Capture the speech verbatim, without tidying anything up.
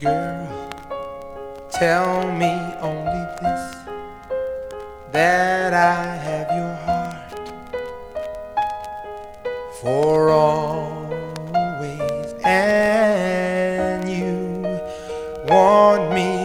Girl, tell me only this, that I have your heart for always, and you want me